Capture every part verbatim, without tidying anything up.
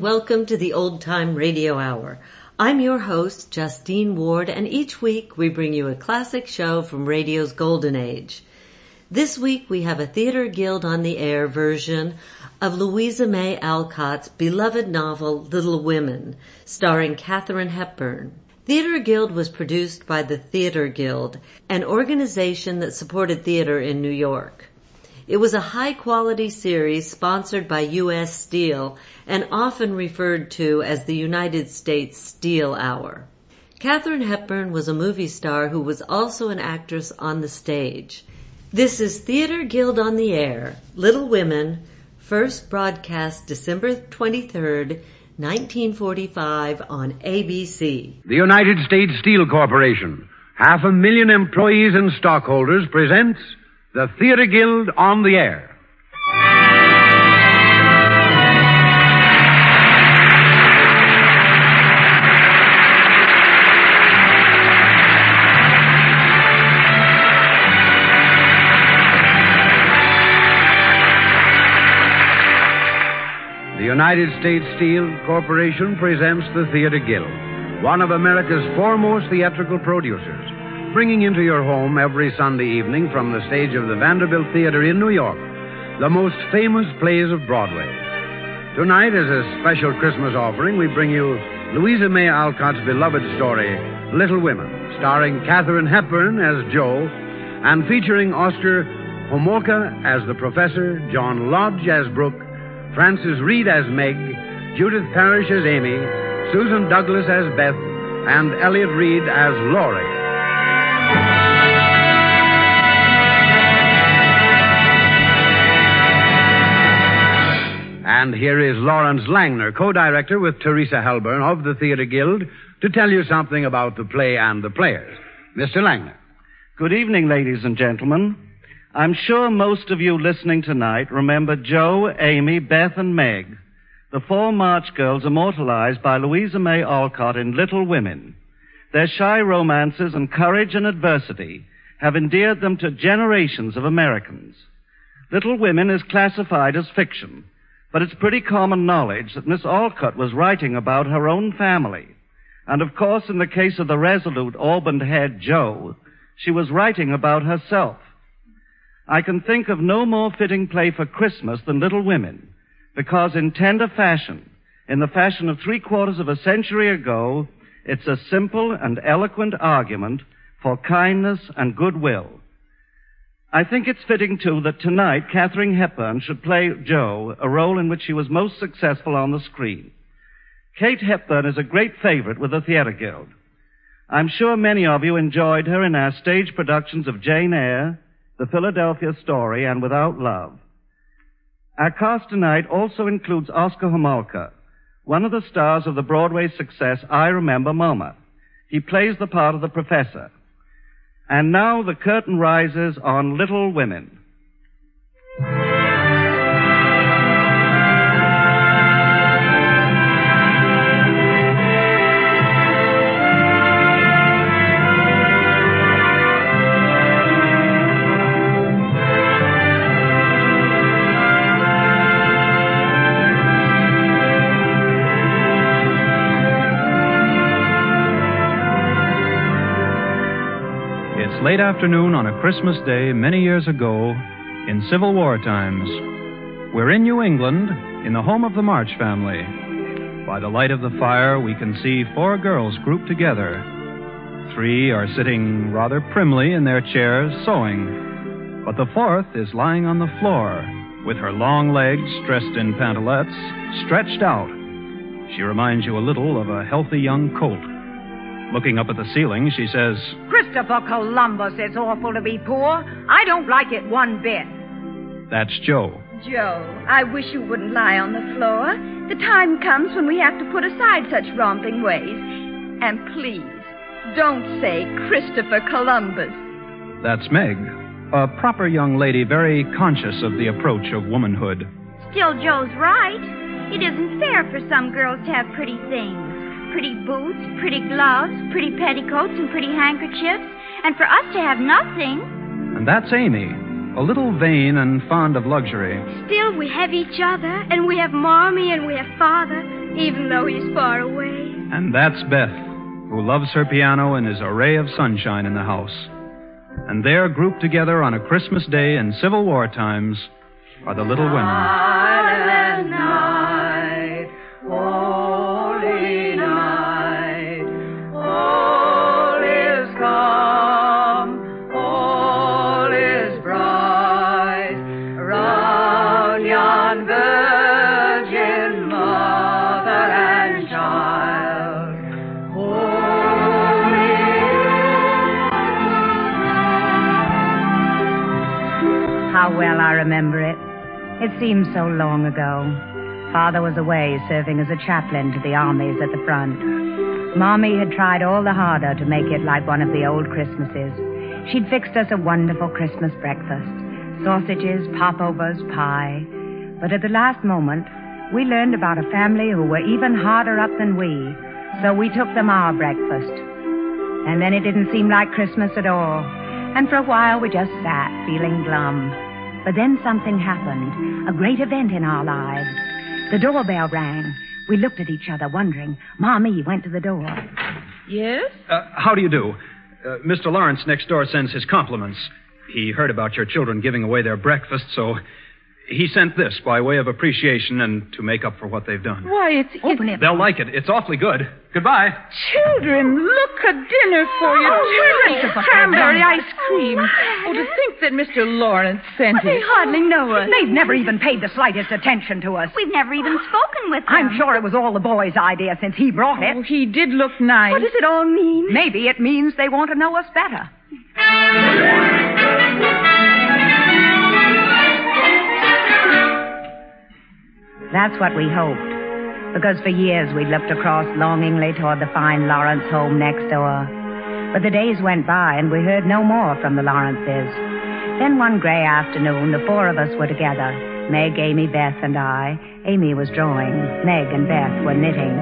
welcome to the Old Time Radio Hour. I'm your host, Justine Ward, and each week we bring you a classic show from radio's golden age. This week we have a Theatre Guild on the Air version of Louisa May Alcott's beloved novel Little Women, starring Katharine Hepburn. Theatre Guild was produced by the Theatre Guild, an organization that supported theater in New York. It was a high-quality series sponsored by U S Steel and often referred to as the United States Steel Hour. Katharine Hepburn was a movie star who was also an actress on the stage. This is Theatre Guild on the Air, Little Women, first broadcast December twenty-third, nineteen forty-five on A B C. The United States Steel Corporation, half a million employees and stockholders, presents the Theatre Guild on the Air. The United States Steel Corporation presents the Theatre Guild, one of America's foremost theatrical producers, bringing into your home every Sunday evening from the stage of the Vanderbilt Theater in New York the most famous plays of Broadway. Tonight, as a special Christmas offering, we bring you Louisa May Alcott's beloved story, Little Women, starring Katharine Hepburn as Jo and featuring Oscar Homolka as the Professor, John Lodge as Brooke, Frances Reed as Meg, Judith Parrish as Amy, Susan Douglas as Beth, and Elliot Reed as Laurie. And here is Lawrence Langner, co-director with Teresa Halburn of the Theatre Guild, to tell you something about the play and the players. Mister Langner. Good evening, ladies and gentlemen. I'm sure most of you listening tonight remember Jo, Amy, Beth, and Meg, the four March girls immortalized by Louisa May Alcott in Little Women. Their shy romances and courage and adversity have endeared them to generations of Americans. Little Women is classified as fiction, but it's pretty common knowledge that Miss Alcott was writing about her own family. And of course, in the case of the resolute, auburn-haired Jo, she was writing about herself. I can think of no more fitting play for Christmas than Little Women, because in tender fashion, in the fashion of three quarters of a century ago, it's a simple and eloquent argument for kindness and goodwill. I think it's fitting, too, that tonight Katharine Hepburn should play Jo, a role in which she was most successful on the screen. Kate Hepburn is a great favorite with the Theatre Guild. I'm sure many of you enjoyed her in our stage productions of Jane Eyre, The Philadelphia Story, and Without Love. Our cast tonight also includes Oscar Homolka, one of the stars of the Broadway success I Remember Mama. He plays the part of the professor. And now the curtain rises on Little Women. Late afternoon on a Christmas day many years ago in Civil War times. We're in New England, in the home of the March family. By the light of the fire, we can see four girls grouped together. Three are sitting rather primly in their chairs sewing, but the fourth is lying on the floor with her long legs, dressed in pantalettes, stretched out. She reminds you a little of a healthy young colt. Looking up at the ceiling, she says, Christopher Columbus, it's awful to be poor. I don't like it one bit. That's Jo. Jo, I wish you wouldn't lie on the floor. The time comes when we have to put aside such romping ways. And please, don't say Christopher Columbus. That's Meg, a proper young lady very conscious of the approach of womanhood. Still, Jo's right. It isn't fair for some girls to have pretty things. Pretty boots, pretty gloves, pretty petticoats, and pretty handkerchiefs, and for us to have nothing. And that's Amy, a little vain and fond of luxury. Still, we have each other, and we have Mommy, and we have Father. even though he's far away. And that's Beth, who loves her piano and is a ray of sunshine in the house. And there, grouped together on a Christmas day in Civil War times, are the Little Women. Silent night, holy night, all is calm, all is bright, round yon virgin mother and child, holy. How well I remember it. It seems so long ago. Father was away serving as a chaplain to the armies at the front. Mommy had tried all the harder to make it like one of the old Christmases. She'd fixed us a wonderful Christmas breakfast. Sausages, popovers, pie. But at the last moment, we learned about a family who were even harder up than we. So we took them our breakfast. And then it didn't seem like Christmas at all. And for a while we just sat, feeling glum. But then something happened, a great event in our lives. The doorbell rang. We looked at each other, wondering. Mommy went to the door. Yes? Uh, how do you do? Uh, Mister Lawrence next door sends his compliments. He heard about your children giving away their breakfast, so he sent this by way of appreciation and to make up for what they've done. Why, it's... Open it. They'll like it. It's awfully good. Goodbye. Children, look, a dinner for you. Oh, Cranberry ice cream. Oh, to think that Mister Lawrence sent it. They hardly know us. They've never even paid the slightest attention to us. We've never even spoken with them. I'm sure it was all the boy's idea since he brought it. Oh, he did look nice. What does it all mean? Maybe it means they want to know us better. That's what we hoped. Because for years we'd looked across longingly toward the fine Lawrence home next door. But the days went by and we heard no more from the Lawrences. Then one gray afternoon, the four of us were together. Meg, Amy, Beth, and I. Amy was drawing. Meg and Beth were knitting.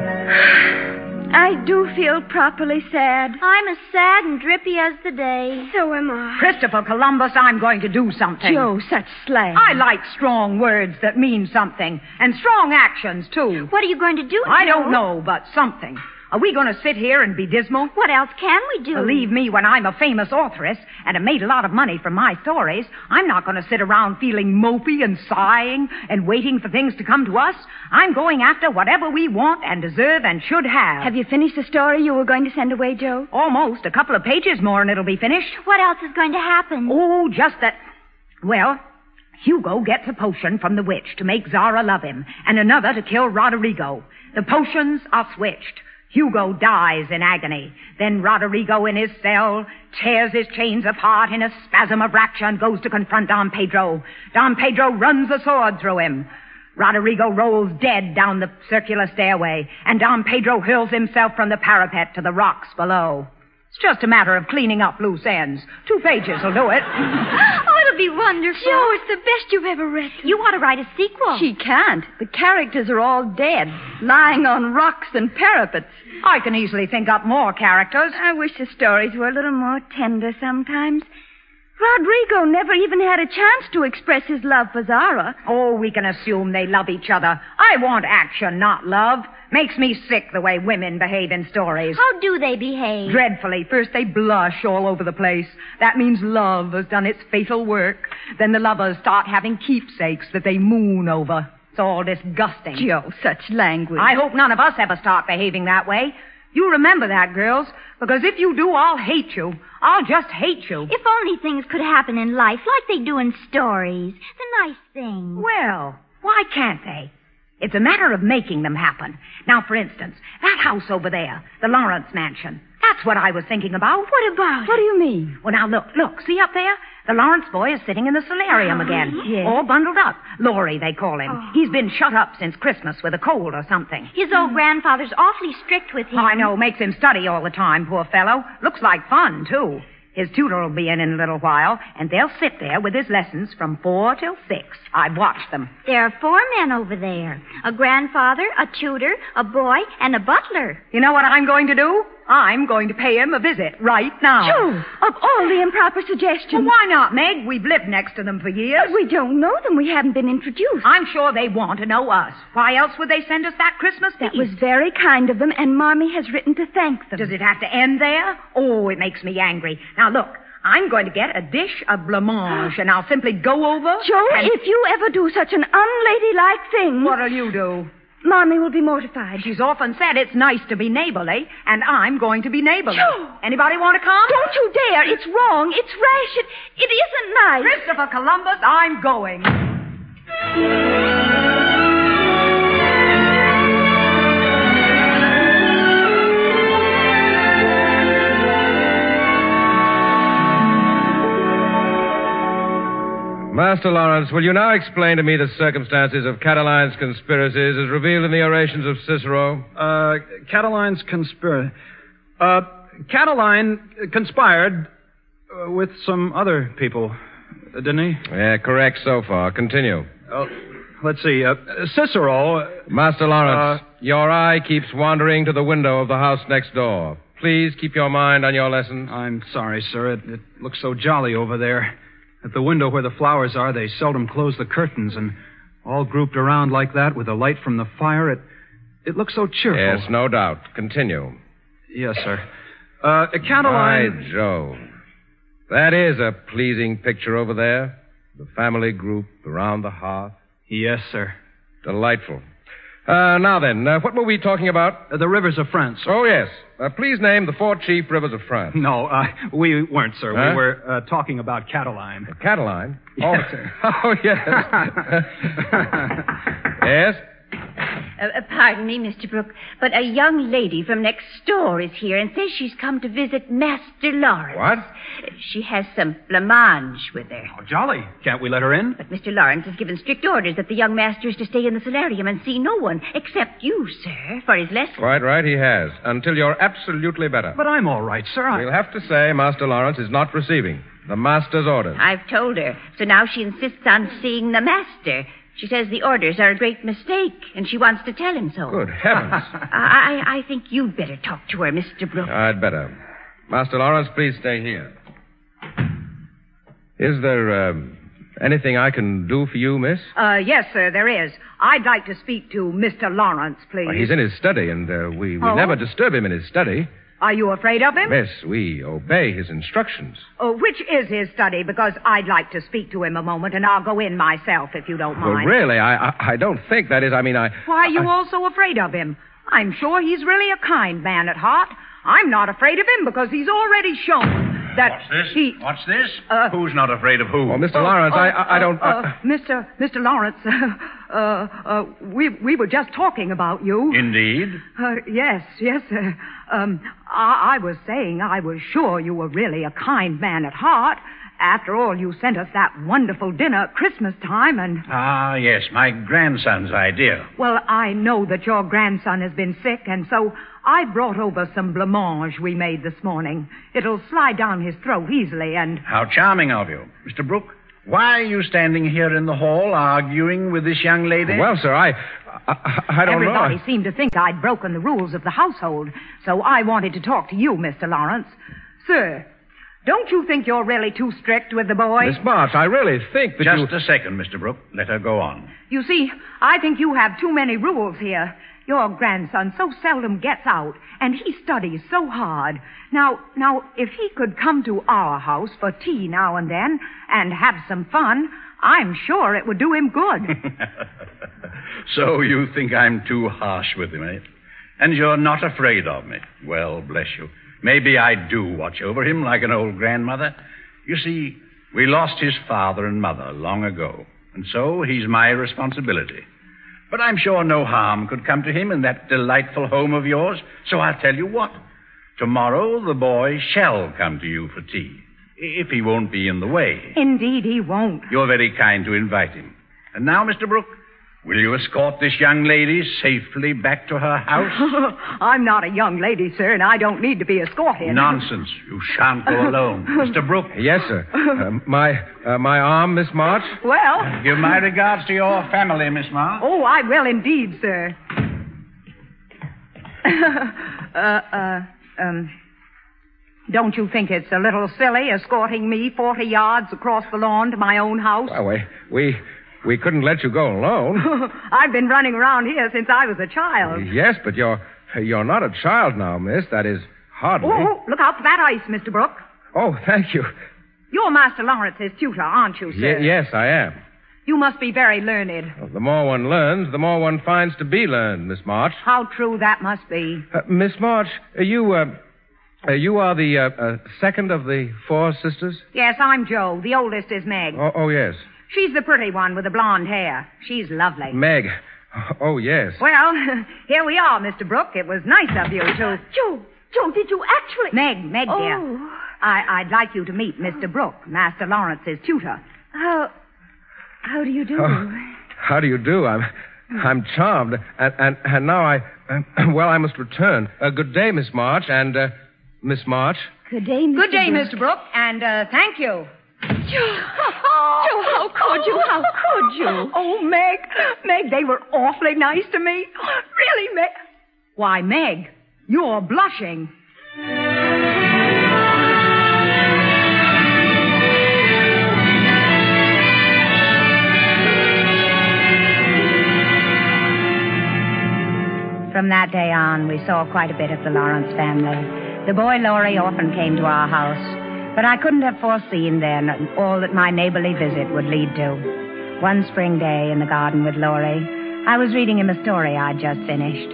I do feel properly sad. I'm as sad and drippy as the day. So am I. Christopher Columbus, I'm going to do something. Joe, such slang. I like strong words that mean something. And strong actions, too. What are you going to do, I Joe? don't know, but something. Are we going to sit here and be dismal? What else can we do? Believe me, when I'm a famous authoress and have made a lot of money from my stories, I'm not going to sit around feeling mopey and sighing and waiting for things to come to us. I'm going after whatever we want and deserve and should have. Have you finished the story you were going to send away, Joe? Almost. A couple of pages more and it'll be finished. What else is going to happen? Oh, just that... Well... Hugo gets a potion from the witch to make Zara love him, and another to kill Roderigo. The potions are switched. Hugo dies in agony. Then Roderigo in his cell tears his chains apart in a spasm of rapture and goes to confront Don Pedro. Don Pedro runs a sword through him. Roderigo rolls dead down the circular stairway, and Don Pedro hurls himself from the parapet to the rocks below. It's just a matter of cleaning up loose ends. Two pages will do it. Oh, it'll be wonderful. Joe, it's the best you've ever read. You ought to write a sequel. She can't. The characters are all dead, lying on rocks and parapets. I can easily think up more characters. I wish the stories were a little more tender sometimes. Rodrigo never even had a chance to express his love for Zara. Oh, we can assume they love each other. I want action, not love. Makes me sick the way women behave in stories. How do they behave? Dreadfully. First they blush all over the place. That means love has done its fatal work. Then the lovers start having keepsakes that they moon over. It's all disgusting. Joe, such language. I hope none of us ever start behaving that way. You remember that, girls, because if you do, I'll hate you. I'll just hate you. If only things could happen in life like they do in stories. The nice things. Well, why can't they? It's a matter of making them happen. Now, for instance, that house over there, the Lawrence mansion. That's what I was thinking about. What about? What do you mean? Well, now, look, look. See up there? The Lawrence boy is sitting in the solarium Oh, again. yes. All bundled up. Laurie, they call him. Oh. He's been shut up since Christmas with a cold or something. His old grandfather's awfully strict with him. I know, makes him study all the time, poor fellow. Looks like fun, too. His tutor will be in in a little while, and they'll sit there with his lessons from four till six. I've watched them. There are four men over there. A grandfather, a tutor, a boy, and a butler. You know what I'm going to do? I'm going to pay him a visit right now. Joe, of all the improper suggestions. Well, why not, Meg? We've lived next to them for years. But we don't know them. We haven't been introduced. I'm sure they want to know us. Why else would they send us that Christmas That feast? was very kind of them, and Mommy has written to thank them. Does it have to end there? Oh, it makes me angry. Now, look, I'm going to get a dish of blancmange, and I'll simply go over... Joe, and... if you ever do such an unladylike thing... What'll you do? Mommy will be mortified. She's often said it's nice to be neighborly, and I'm going to be neighborly. Joe! Anybody want to come? Don't you dare. It's wrong. It's rash. It, it isn't nice. Christopher Columbus, I'm going. Master Lawrence, will you now explain to me the circumstances of Cataline's conspiracies as revealed in the orations of Cicero? Uh, Cataline's conspiracy. Uh, Catiline conspired uh, with some other people, uh, didn't he? Yeah, correct so far. Continue. Uh, let's see. Uh, Cicero... Master Lawrence, Uh, your eye keeps wandering to the window of the house next door. Please keep your mind on your lessons. I'm sorry, sir. It, it looks so jolly over there. At the window where the flowers are, they seldom close the curtains, and all grouped around like that with the light from the fire, it it looks so cheerful. Yes, no doubt. Continue. Yes, sir. Uh, Catiline... By Jove. That is a pleasing picture over there. The family group around the hearth. Yes, sir. Delightful. Uh, now then, uh, what were we talking about? Uh, the rivers of France. Oh, yes. Uh, please name the four chief rivers of France. No, uh, we weren't, sir. Huh? We were uh, talking about Catiline. Catiline? Yes, oh, sir. Oh, yes. Yes? Uh, uh, pardon me, Mister Brooke, but a young lady from next door is here and says she's come to visit Master Lawrence. What? Uh, she has some blancmange with her. Oh, jolly. Can't we let her in? But Mister Lawrence has given strict orders that the young master is to stay in the solarium and see no one except you, sir, for his lesson. Quite right, he has. Until you're absolutely better. But I'm all right, sir. I... We'll have to say Master Lawrence is not receiving the master's orders. I've told her, so now she insists on seeing the master. She says the orders are a great mistake, and she wants to tell him so. Good heavens. I, I think you'd better talk to her, Mister Brooke. I'd better. Master Lawrence, please stay here. Is there uh, anything I can do for you, miss? Uh, yes, sir, there is. I'd like to speak to Mister Lawrence, please. Well, he's in his study, and uh, we, we Oh? never disturb him in his study. Are you afraid of him? Miss, we obey his instructions. Oh, which is his study? Because I'd like to speak to him a moment, and I'll go in myself, if you don't Well, mind. really, I, I I don't think that is. I mean, I. Why are you I, all so afraid of him? I'm sure he's really a kind man at heart. I'm not afraid of him because he's already shown that What's this? he... What's this? Uh, Who's not afraid of who? Well, Mister Oh, Lawrence, oh, I, I I don't. Uh, I- uh, Mister Mister Lawrence, uh, uh, we we were just talking about you. Indeed. Uh, yes, yes. Uh, um, I, I was saying I was sure you were really a kind man at heart. After all, you sent us that wonderful dinner at Christmas time, and... Ah, yes, my grandson's idea. Well, I know that your grandson has been sick, and so I brought over some blancmange we made this morning. It'll slide down his throat easily, and... How charming of you. Mister Brooke, why are you standing here in the hall arguing with this young lady? Well, sir, I. I, I don't Everybody know. seemed to think I'd broken the rules of the household, so I wanted to talk to you, Mister Lawrence. Sir, don't you think you're really too strict with the boy? Miss March, I really think that Just you. a second, Mister Brooke. Let her go on. You see, I think you have too many rules here. Your grandson so seldom gets out, and he studies so hard. Now, now, if he could come to our house for tea now and then and have some fun, I'm sure it would do him good. So you think I'm too harsh with him, eh? And you're not afraid of me. Well, bless you. Maybe I do watch over him like an old grandmother. You see, we lost his father and mother long ago, and so he's my responsibility. But I'm sure no harm could come to him in that delightful home of yours, so I'll tell you what. Tomorrow the boy shall come to you for tea, if he won't be in the way. Indeed, he won't. You're very kind to invite him. And now, Mister Brooke, will you escort this young lady safely back to her house? I'm not a young lady, sir, and I don't need to be escorted. Nonsense. You shan't go alone. Mister Brooke. Yes, sir. Uh, my uh, my arm, Miss March. Well... Give my regards to your family, Miss March. Oh, I will indeed, sir. uh, uh, um, don't you think it's a little silly escorting me forty yards across the lawn to my own house? Well, we, we, we couldn't let you go alone. I've been running around here since I was a child. Yes, but you're, you're not a child now, miss. That is, hardly. Oh, look out for that ice, Mister Brooke. Oh, thank you. You're Master Lawrence's tutor, aren't you, sir? Y- yes, I am. You must be very learned. Well, the more one learns, the more one finds to be learned, Miss March. How true that must be. Uh, Miss March, uh, you, uh, uh, you are the uh, uh, second of the four sisters? Yes, I'm Joe. The oldest is Meg. Oh, oh, yes. She's the pretty one with the blonde hair. She's lovely. Meg. Oh, yes. Well, here we are, Mister Brooke. It was nice of you to... Joe, Joe, did you actually... Meg, Meg, oh. dear. I, I'd like you to meet Mister Brooke, Master Lawrence's tutor. How... How do you do? Oh, how do you do? I'm... I'm charmed. And, and, and now I... Uh, well, I must return. Uh, good day, Miss March, and... Uh, Miss March? Good day, Mister Good day, Brooke. Mister Brooke, and uh, thank you. Joe, Joe, how could you? How could you? Oh, Meg, Meg, they were awfully nice to me. Really, Meg. Why, Meg, you're blushing. From that day on, we saw quite a bit of the Lawrence family. The boy Laurie often came to our house, but I couldn't have foreseen then all that my neighborly visit would lead to. One spring day in the garden with Laurie, I was reading him a story I'd just finished.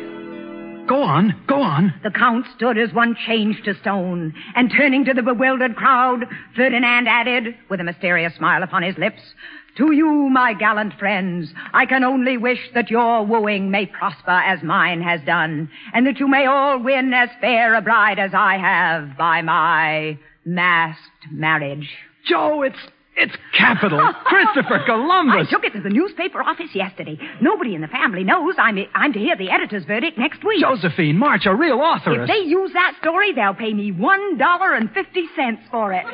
Go on, go on. The Count stood as one changed to stone, and turning to the bewildered crowd, Ferdinand added, with a mysterious smile upon his lips, "To you, my gallant friends, I can only wish that your wooing may prosper as mine has done, and that you may all win as fair a bride as I have by my masked marriage." Joe, it's it's capital. Christopher Columbus. I took it to the newspaper office yesterday. Nobody in the family knows I'm, I'm to hear the editor's verdict next week. Josephine March, a real authoress. If they use that story, they'll pay me one dollar and fifty cents for it.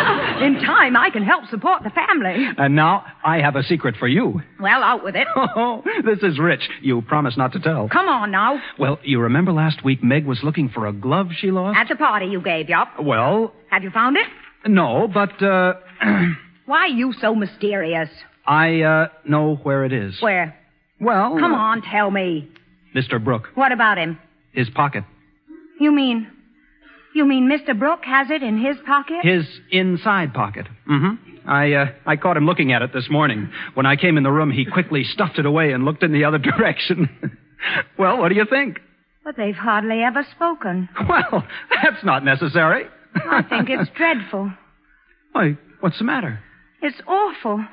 In time, I can help support the family. And now I have a secret for you. Well, out with it. Oh, this is rich. You promise not to tell. Come on now. Well, you remember last week Meg was looking for a glove she lost? At the party you gave, yup. Well... Have you found it? No, but, uh... Why are you so mysterious? I, uh, know where it is. Where? Well... Come on, tell me. Mister Brooke. What about him? His pocket. You mean... You mean Mister Brooke has it in his pocket? His inside pocket. Mm-hmm. I, uh, I caught him looking at it this morning. When I came in the room, he quickly stuffed it away and looked in the other direction. Well, what do you think? But they've hardly ever spoken. Well, that's not necessary. I think it's dreadful. Why, what's the matter? It's awful.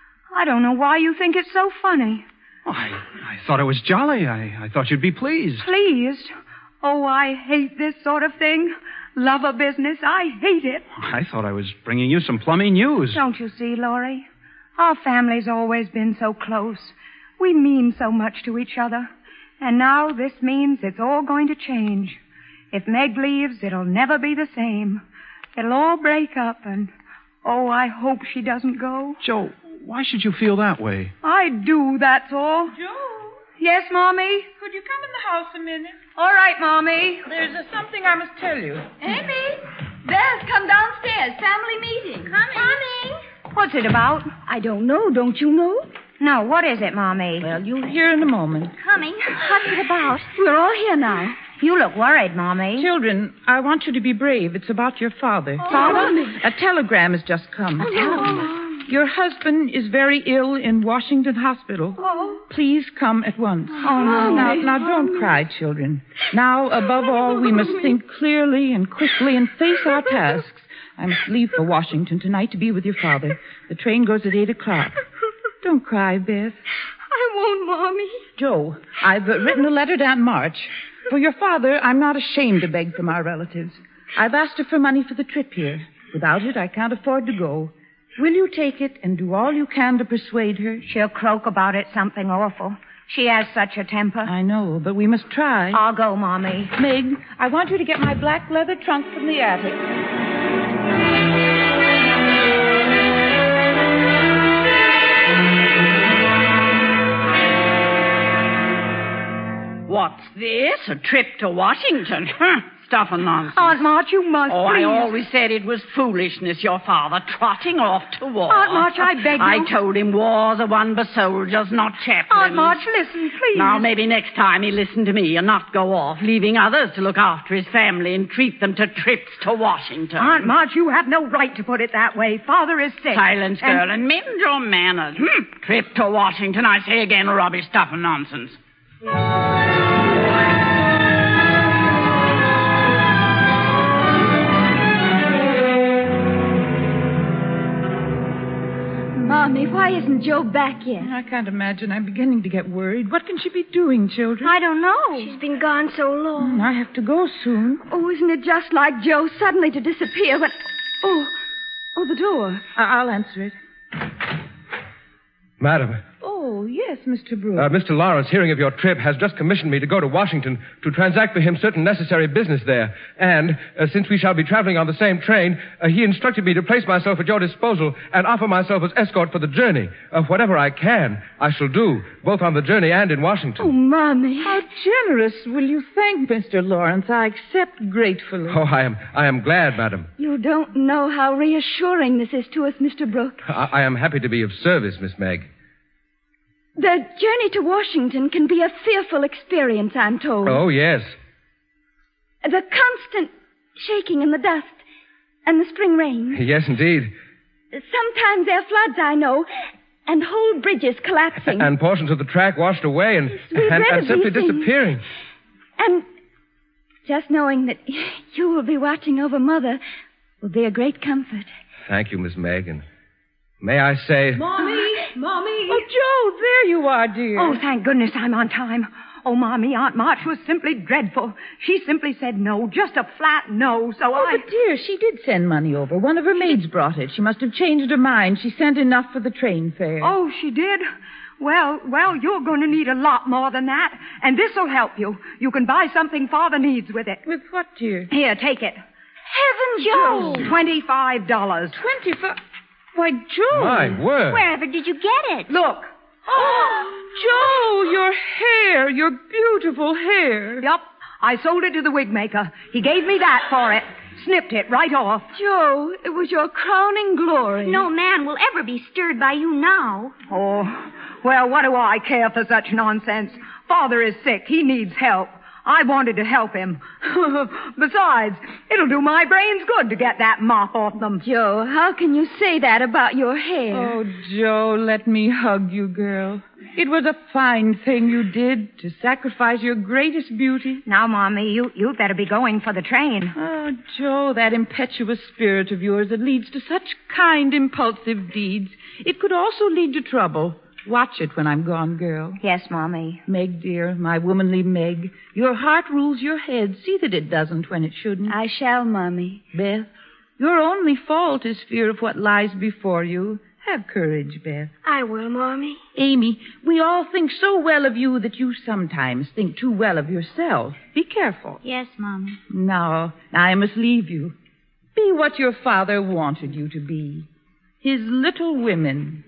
I don't know why you think it's so funny. Oh, I, I thought it was jolly. I, I thought you'd be pleased. Pleased? Oh, I hate this sort of thing. Lover business. I hate it. I thought I was bringing you some plummy news. Don't you see, Laurie? Our family's always been so close. We mean so much to each other. And now this means it's all going to change. If Meg leaves, it'll never be the same. It'll all break up and... Oh, I hope she doesn't go. Joe, why should you feel that way? I do, that's all. Joe? Yes, Mommy? Could you come in the house a minute? All right, Mommy. There's uh, something I must tell you. Amy, Beth, come downstairs. Family meeting. Coming. Coming. What's it about? I don't know. Don't you know? No, what is it, Mommy? Well, you'll hear in a moment. Coming. What's it about? We're all here now. You look worried, Mommy. Children, I want you to be brave. It's about your father. Oh, Father? A telegram has just come. A telegram? Your husband is very ill in Washington Hospital. Oh. Please come at once. Oh, no. Now, now, don't cry, children. Now, above all, we must think clearly and quickly and face our tasks. I must leave for Washington tonight to be with your father. The train goes at eight o'clock. Don't cry, Beth. I won't, Mommy. Joe, I've uh, written a letter to Aunt March. For your father, I'm not ashamed to beg from our relatives. I've asked her for money for the trip here. Without it, I can't afford to go. Will you take it and do all you can to persuade her? She'll croak about it something awful. She has such a temper. I know, but we must try. I'll go, Mommy. Meg, I want you to get my black leather trunk from the attic. What's this? A trip to Washington? stuff and nonsense. Aunt March, you must, Oh, please. I always said it was foolishness, your father trotting off to war. Aunt March, I beg you. I told him wars are won by soldiers, not chaplains. Aunt March, listen, please. Now, maybe next time he'll listen to me and not go off, leaving others to look after his family and treat them to trips to Washington. Aunt March, you have no right to put it that way. Father is sick. Silence, and... girl, and mend your manners. Hm. Trip to Washington, I say again, rubbish stuff and nonsense. Mommy, why isn't Joe back yet? I can't imagine. I'm beginning to get worried. What can she be doing, children? I don't know. She's been gone so long. Mm, I have to go soon. Oh, isn't it just like Joe suddenly to disappear when... Oh, oh, the door. I- I'll answer it. Madam, Oh, yes, Mister Brooks. uh, Mister Lawrence, hearing of your trip, has just commissioned me to go to Washington to transact for him certain necessary business there. And, uh, since we shall be traveling on the same train, uh, he instructed me to place myself at your disposal and offer myself as escort for the journey. Uh, whatever I can, I shall do, both on the journey and in Washington. Oh, Mommy. How generous. Will you thank Mister Lawrence? I accept gratefully. Oh, I am, I am glad, madam. You don't know how reassuring this is to us, Mister Brooks. I, I am happy to be of service, Miss Meg. The journey to Washington can be a fearful experience, I'm told. Oh, yes. The constant shaking in the dust and the spring rain. Yes, indeed. Sometimes there are floods, I know, and whole bridges collapsing. And portions of the track washed away and, We've and, read and of simply these things. disappearing. And just knowing that you will be watching over Mother will be a great comfort. Thank you, Miss Meg. And may I say... Mommy! Mommy! Oh, Joe, there you are, dear. Oh, thank goodness I'm on time. Oh, Mommy, Aunt March was simply dreadful. She simply said no, just a flat no, so Oh, I... but dear, she did send money over. One of her maids brought it. She must have changed her mind. She sent enough for the train fare. Oh, she did? Well, well, you're going to need a lot more than that, and this'll help you. You can buy something Father needs with it. With what, dear? Here, take it. Heavens, Joe! Twenty-five dollars. Twenty-five... Why, Joe! My word. Wherever did you get it? Look. Oh, Joe, your hair, your beautiful hair. Yup. I sold it to the wig maker. He gave me that for it. Snipped it right off. Joe, it was your crowning glory. No man will ever be stirred by you now. Oh, well, what do I care for such nonsense? Father is sick. He needs help. I wanted to help him. Besides, it'll do my brains good to get that mop off them. Joe, how can you say that about your hair? Oh, Joe, let me hug you, girl. It was a fine thing you did to sacrifice your greatest beauty. Now, Mommy, you, you'd better be going for the train. Oh, Joe, that impetuous spirit of yours that leads to such kind, impulsive deeds. It could also lead to trouble. Watch it when I'm gone, girl. Yes, Mommy. Meg, dear, my womanly Meg, your heart rules your head. See that it doesn't when it shouldn't. I shall, Mommy. Beth, your only fault is fear of what lies before you. Have courage, Beth. I will, Mommy. Amy, we all think so well of you that you sometimes think too well of yourself. Be careful. Yes, Mommy. Now, I must leave you. Be what your father wanted you to be. His little women.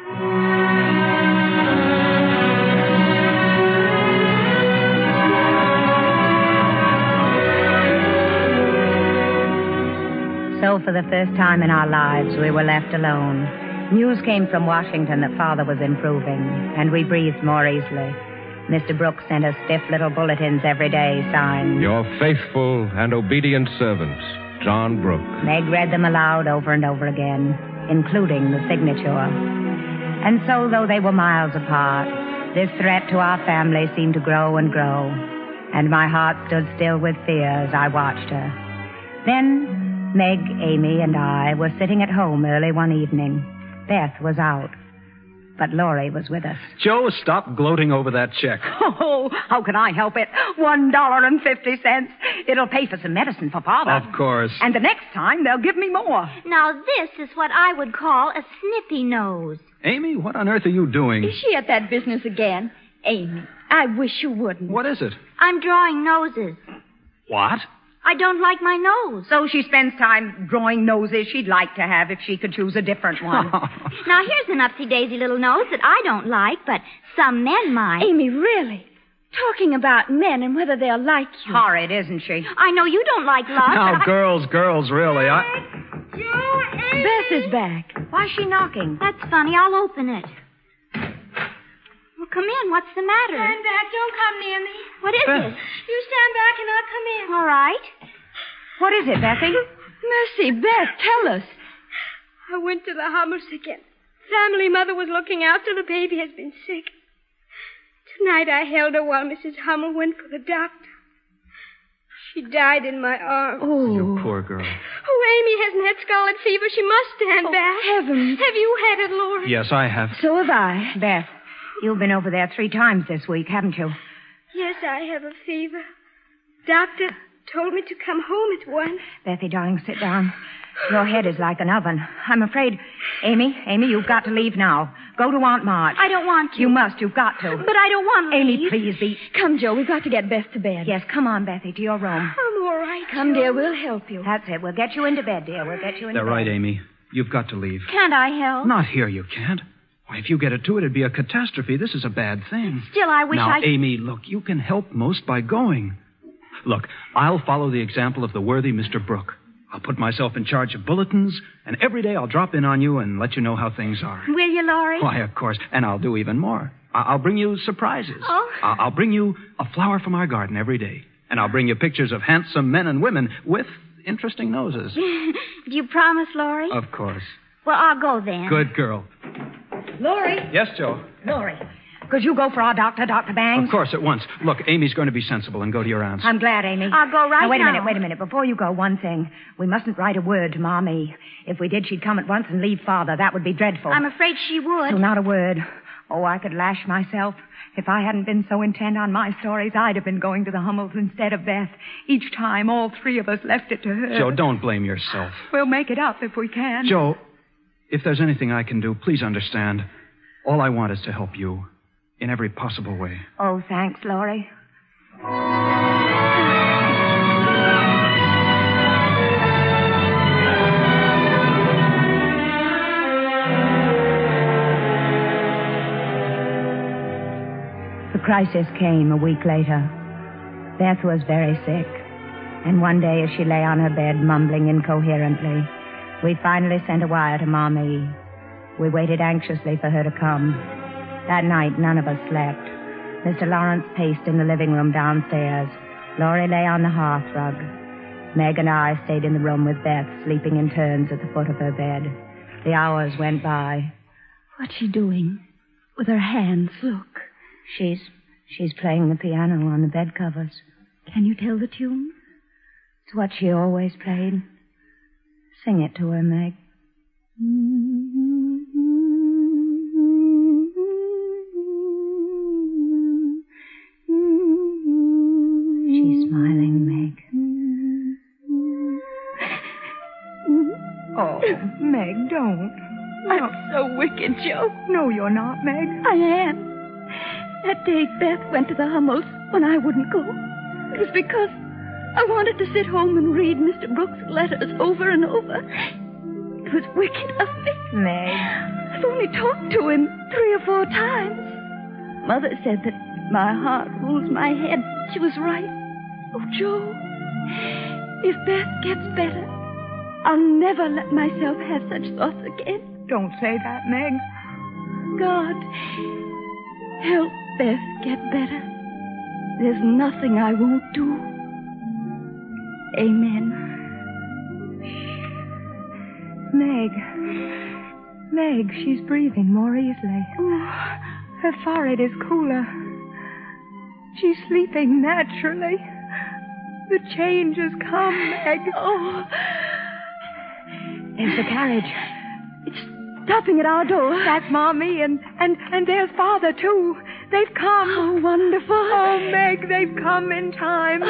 So for the first time in our lives, we were left alone. News came from Washington that Father was improving, and we breathed more easily. Mister Brooks sent us stiff little bulletins every day, signed. Your faithful and obedient servant, John Brooks. Meg read them aloud over and over again, including the signature. And so, though they were miles apart, this threat to our family seemed to grow and grow, and my heart stood still with fear as I watched her. Then Meg, Amy, and I were sitting at home early one evening. Beth was out, but Laurie was with us. Joe, stop gloating over that check. Oh, how can I help it? One dollar and fifty cents. It'll pay for some medicine for Father. Of course. And the next time, they'll give me more. Now, this is what I would call a snippy nose. Amy, what on earth are you doing? Is she at that business again? Amy, I wish you wouldn't. What is it? I'm drawing noses. What? I don't like my nose. So she spends time drawing noses she'd like to have if she could choose a different one. Now, here's an upsy-daisy little nose that I don't like, but some men might. Amy, really? Talking about men and whether they'll like you. Horrid, isn't she? I know you don't like love. Now, but I... girls, girls, really. I... Beth is back. Why is she knocking? That's funny. I'll open it. Well, come in. What's the matter? Stand back. Don't come near me. What is Beth. it? You stand back and I'll come in. All right. What is it, Bessie? Mercy, Beth, tell us. I went to the Hummels again. Family mother was looking after the baby has been sick. Tonight I held her while Missus Hummel went for the doctor. She died in my arms. Oh. You poor girl. Oh, Amy hasn't had scarlet fever. She must stand Oh, back. heavens. Have you had it, Laura? Yes, I have. So have I. Beth, you've been over there three times this week, haven't you? Yes, I have a fever. Doctor told me to come home at once. Bethy, darling, sit down. Your head is like an oven. I'm afraid... Amy, Amy, you've got to leave now. Go to Aunt March. I don't want to. You must. You've got to. But I don't want to Amy, leave. please be... Come, Joe. We've got to get Beth to bed. Yes, come on, Bethy, to your room. I'm all right. Come, dear. We'll help you. That's it. We'll get you into bed, dear. We'll get you into They're bed. right, Amy. You've got to leave. Can't I help? Not here, you can't. Why, if you get it to it, it'd be a catastrophe. This is a bad thing. Still, I wish now, I... Amy, look, you can help most by going. Look, I'll follow the example of the worthy Mister Brooke. I'll put myself in charge of bulletins, and every day I'll drop in on you and let you know how things are. Will you, Laurie? Why, of course. And I'll do even more. I- I'll bring you surprises. Oh. I- I'll bring you a flower from our garden every day. And I'll bring you pictures of handsome men and women with interesting noses. Do you promise, Laurie? Of course. Well, I'll go then. Good girl. Laurie. Yes, Joe? Laurie. Could you go for our doctor, Doctor Bangs? Of course, at once. Look, Amy's going to be sensible and go to your aunt's. I'm glad, Amy. I'll go right now. wait now. a minute, wait a minute. Before you go, one thing. We mustn't write a word to Mommy. If we did, she'd come at once and leave Father. That would be dreadful. I'm afraid she would. So not a word. Oh, I could lash myself. If I hadn't been so intent on my stories, I'd have been going to the Hummels instead of Beth. Each time, all three of us left it to her. Joe, don't blame yourself. We'll make it up if we can. Joe, if there's anything I can do, please understand. All I want is to help you in every possible way. Oh, thanks, Laurie. The crisis came a week later. Beth was very sick, and one day as she lay on her bed mumbling incoherently, we finally sent a wire to Mommy. We waited anxiously for her to come. That night, none of us slept. Mister Lawrence paced in the living room downstairs. Laurie lay on the hearthrug. Meg and I stayed in the room with Beth, sleeping in turns at the foot of her bed. The hours went by. What's she doing? With her hands, look. She's she's playing the piano on the bed covers. Can you tell the tune? It's what she always played. Sing it to her, Meg. She's smiling, Meg. Oh, Meg, don't. I'm so wicked, Joe. No, you're not, Meg. I am. That day Beth went to the Hummels when I wouldn't go. It was because I wanted to sit home and read Mister Brooks' letters over and over. It was wicked of me. Meg. I've only talked to him three or four times. Mother said that my heart rules my head. She was right. Oh, Joe, if Beth gets better, I'll never let myself have such thoughts again. Don't say that, Meg. God, help Beth get better. There's nothing I won't do. Amen. Meg. Meg, she's breathing more easily. Oh. Her forehead is cooler. She's sleeping naturally. The change has come, Meg. Oh. There's the carriage. It's stopping at our door. That's Mommy, and, and, and there's Father, too. They've come. Oh, wonderful. Oh, Meg, they've come in time.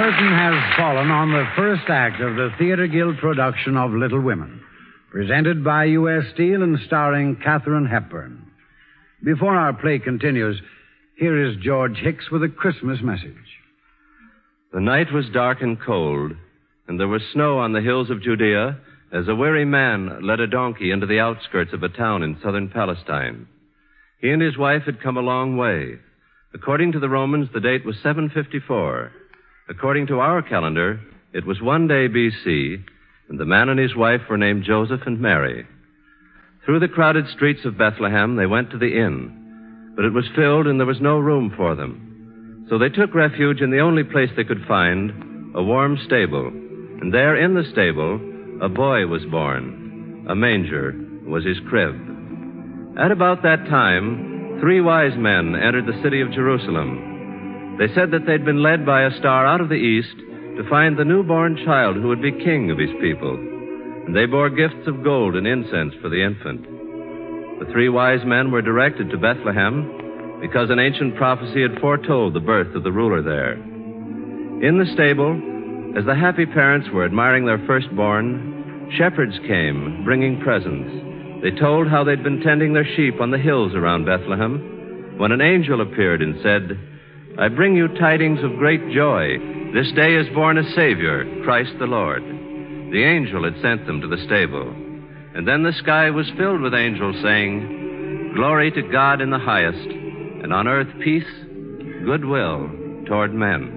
curtain has fallen on the first act of the Theater Guild production of Little Women, presented by U S Steel and starring Katharine Hepburn. Before our play continues, here is George Hicks with a Christmas message. The night was dark and cold, and there was snow on the hills of Judea as a weary man led a donkey into the outskirts of a town in southern Palestine. He and his wife had come a long way. According to the Romans, the date was seven fifty-four. According to our calendar, it was one day B C, and the man and his wife were named Joseph and Mary. Through the crowded streets of Bethlehem, they went to the inn, but it was filled and there was no room for them. So they took refuge in the only place they could find, a warm stable. And there in the stable, a boy was born. A manger was his crib. At about that time, three wise men entered the city of Jerusalem. They said that they'd been led by a star out of the east to find the newborn child who would be king of his people. And they bore gifts of gold and incense for the infant. The three wise men were directed to Bethlehem because an ancient prophecy had foretold the birth of the ruler there. In the stable, as the happy parents were admiring their firstborn, shepherds came, bringing presents. They told how they'd been tending their sheep on the hills around Bethlehem, when an angel appeared and said, "I bring you tidings of great joy. This day is born a Savior, Christ the Lord." The angel had sent them to the stable. And then the sky was filled with angels saying, "Glory to God in the highest, and on earth peace, goodwill toward men."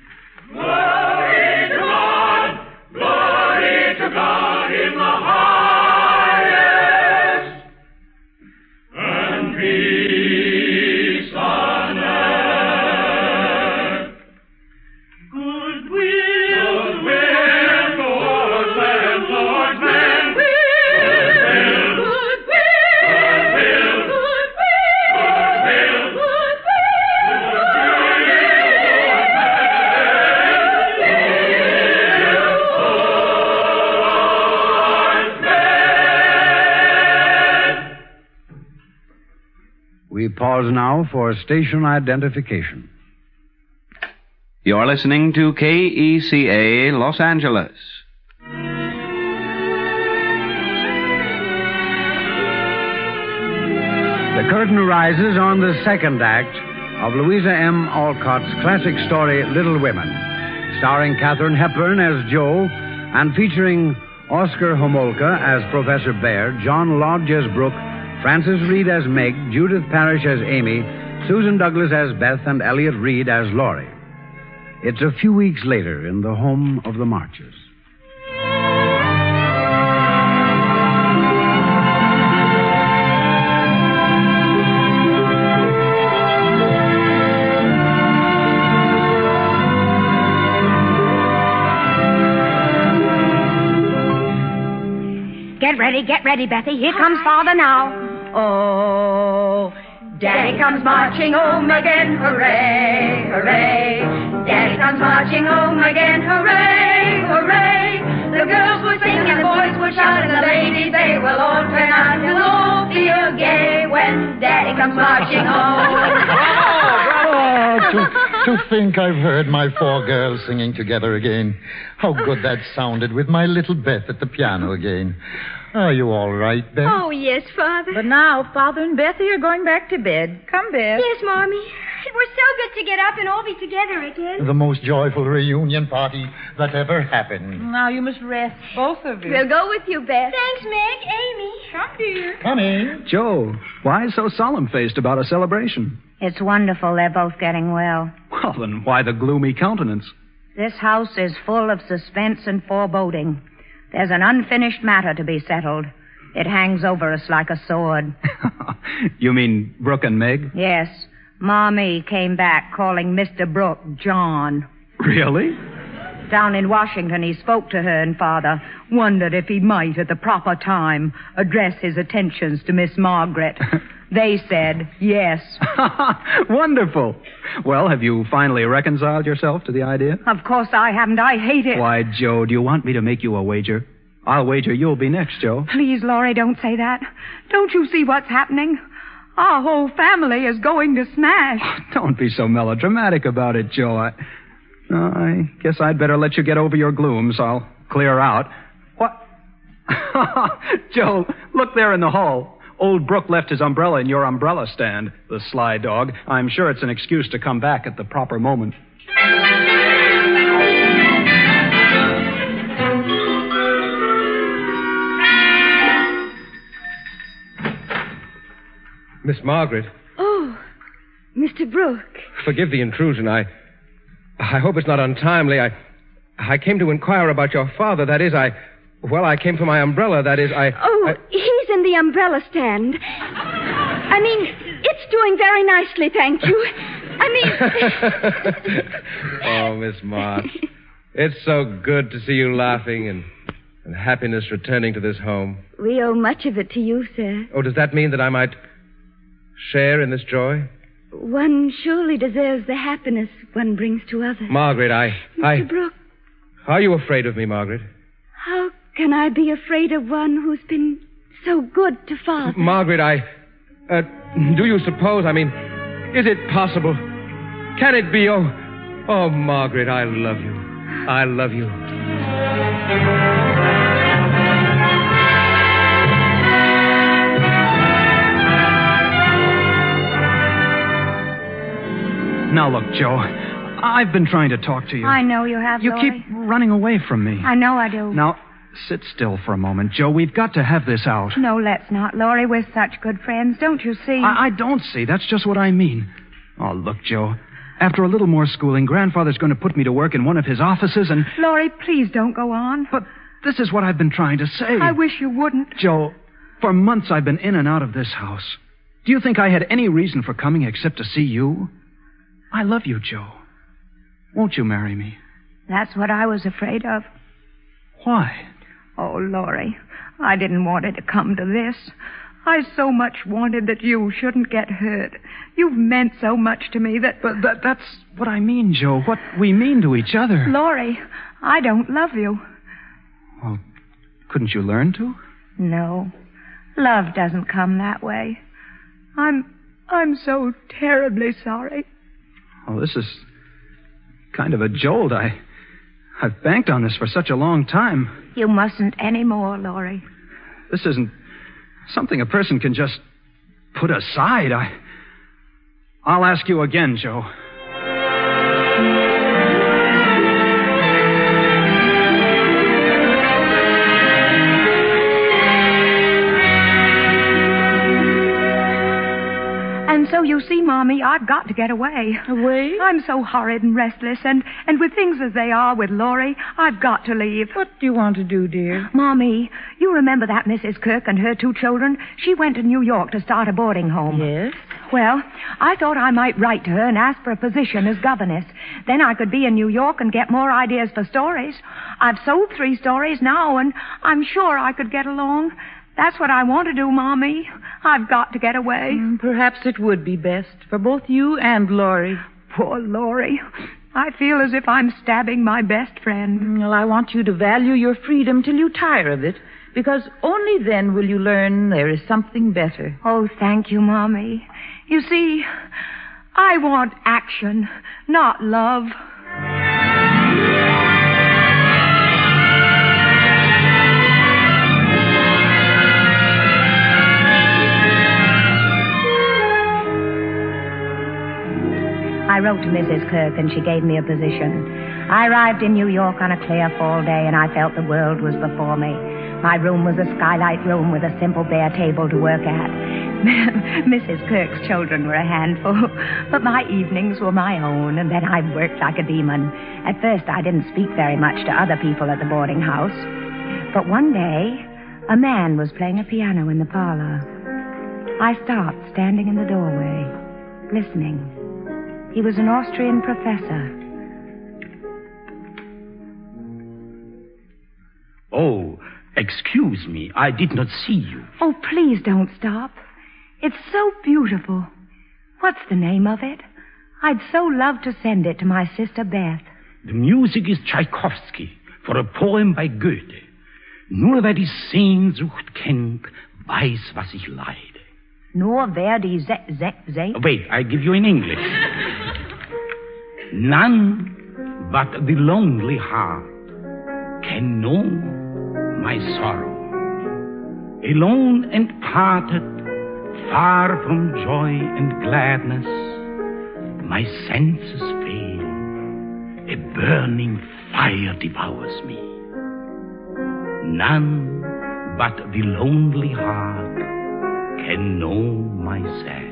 Glory to God, glory to God in the highest, and peace on earth. Goodwill, goodwill towards men, towards men. Goodwill, goodwill, goodwill, We pause now for station identification. You're listening to K E C A Los Angeles. The curtain rises on the second act of Louisa M. Alcott's classic story, Little Women, starring Katharine Hepburn as Jo and featuring Oscar Homolka as Professor Baird, John Lodge as Brooke, Frances Reed as Meg, Judith Parrish as Amy, Susan Douglas as Beth, and Elliot Reed as Laurie. It's a few weeks later in the home of the Marches. Get ready, get ready, Bethy. Here comes Father now. Oh, Daddy comes marching home again, hooray, hooray. Daddy comes marching home again, hooray, hooray. The girls will sing and the boys will shout and the ladies, they will all turn out. You'll all feel gay when Daddy comes marching home. Oh, to, to think I've heard my four girls singing together again. How good that sounded with my little Beth at the piano again. Are you all right, Beth? Oh, yes, Father. But now, Father and Bethy are going back to bed. Come, Beth. Yes, Mommy. It was so good to get up and all be together again. The most joyful reunion party that ever happened. Now you must rest, both of you. We'll go with you, Beth. Thanks, Meg. Amy. Come, dear. Coming. Joe, why so solemn-faced about a celebration? It's wonderful they're both getting well. Well, then why the gloomy countenance? This house is full of suspense and foreboding. There's an unfinished matter to be settled. It hangs over us like a sword. You mean Brooke and Meg? Yes. Mommy came back calling Mister Brooke John. Really? Down in Washington, he spoke to her and Father, wondered if he might, at the proper time, address his attentions to Miss Margaret. They said yes. Wonderful. Well, have you finally reconciled yourself to the idea? Of course I haven't. I hate it. Why, Joe, do you want me to make you a wager? I'll wager you'll be next, Joe. Please, Laurie, don't say that. Don't you see what's happening? Our whole family is going to smash. Don't be so melodramatic about it, Joe. I... Uh, I guess I'd better let you get over your gloom, so I'll clear out. What? Joe, look there in the hall. Old Brooke left his umbrella in your umbrella stand, the sly dog. I'm sure it's an excuse to come back at the proper moment. Miss Margaret. Oh, Mister Brooke. Forgive the intrusion. I I hope it's not untimely. I I came to inquire about your father. That is, I... Well, I came for my umbrella. That is, I... Oh, I... he's in the umbrella stand. I mean, it's doing very nicely, thank you. I mean... Oh, Miss March. It's so good to see you laughing and, and happiness returning to this home. We owe much of it to you, sir. Oh, does that mean that I might share in this joy? One surely deserves the happiness one brings to others. Margaret, I... Mister I... Brooke. Are you afraid of me, Margaret? How can I be afraid of one who's been so good to Father? Margaret, I... Uh, do you suppose, I mean, is it possible? Can it be? Oh, oh, Margaret, I love you. I love you. Now, look, Joe, I've been trying to talk to you. I know you have, You Laurie. keep running away from me. I know I do. Now, sit still for a moment, Joe. We've got to have this out. No, let's not, Laurie. We're such good friends. Don't you see? I, I don't see. That's just what I mean. Oh, look, Joe. After a little more schooling, Grandfather's going to put me to work in one of his offices and... Laurie, please don't go on. But this is what I've been trying to say. I wish you wouldn't. Joe, for months I've been in and out of this house. Do you think I had any reason for coming except to see you? I love you, Joe. Won't you marry me? That's what I was afraid of. Why? Oh, Laurie, I didn't want it to come to this. I so much wanted that you shouldn't get hurt. You've meant so much to me that... But that, that's what I mean, Joe. What we mean to each other. Laurie, I don't love you. Well, couldn't you learn to? No. Love doesn't come that way. I'm... I'm so terribly sorry. Oh, this is kind of a jolt. I... I've banked on this for such a long time. You mustn't anymore, Laurie. This isn't something a person can just put aside. I... I'll ask you again, Joe. And so you see, Mommy, I've got to get away. Away? I'm so horrid and restless, and, and with things as they are with Laurie, I've got to leave. What do you want to do, dear? Mommy, you remember that Missus Kirk and her two children? She went to New York to start a boarding home. Yes? Well, I thought I might write to her and ask for a position as governess. Then I could be in New York and get more ideas for stories. I've sold three stories now, and I'm sure I could get along. That's what I want to do, Mommy. I've got to get away. Mm, perhaps it would be best for both you and Laurie. Poor Laurie. I feel as if I'm stabbing my best friend. Well, I want you to value your freedom till you tire of it, because only then will you learn there is something better. Oh, thank you, Mommy. You see, I want action, not love. I wrote to Missus Kirk, and she gave me a position. I arrived in New York on a clear fall day, and I felt the world was before me. My room was a skylight room with a simple bare table to work at. Missus Kirk's children were a handful, but my evenings were my own, and then I worked like a demon. At first, I didn't speak very much to other people at the boarding house. But one day, a man was playing a piano in the parlor. I stopped, standing in the doorway, listening. He was an Austrian professor. Oh, excuse me. I did not see you. Oh, please don't stop. It's so beautiful. What's the name of it? I'd so love to send it to my sister Beth. The music is Tchaikovsky for a poem by Goethe. Nur wer die Sehnsucht kennt, weiß, was ich leide. Nur wer die ze ze ze... Wait, I give you in English. None but the lonely heart can know my sorrow. Alone and parted, far from joy and gladness, my senses fail. A burning fire devours me. None but the lonely heart can know my sadness.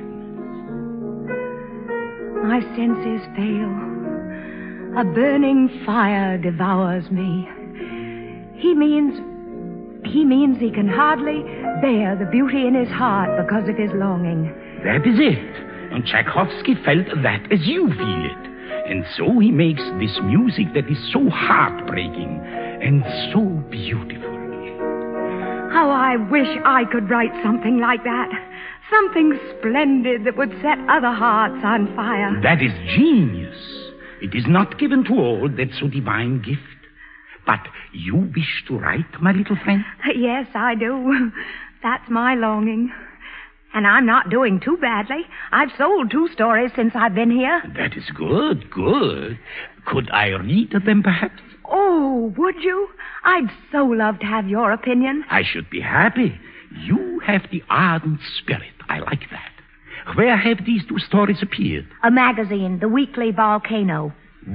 My senses fail. A burning fire devours me. He means, he means he can hardly bear the beauty in his heart because of his longing. That is it. And Tchaikovsky felt that as you feel it. And so he makes this music that is so heartbreaking and so beautiful. How I wish I could write something like that. Something splendid that would set other hearts on fire. That is genius. It is not given to all that so divine gift. But you wish to write, my little friend? Yes, I do. That's my longing. And I'm not doing too badly. I've sold two stories since I've been here. That is good, good. Could I read them, perhaps? Oh, would you? I'd so love to have your opinion. I should be happy. You have the ardent spirit. I like that. Where have these two stories appeared? A magazine, The Weekly Volcano.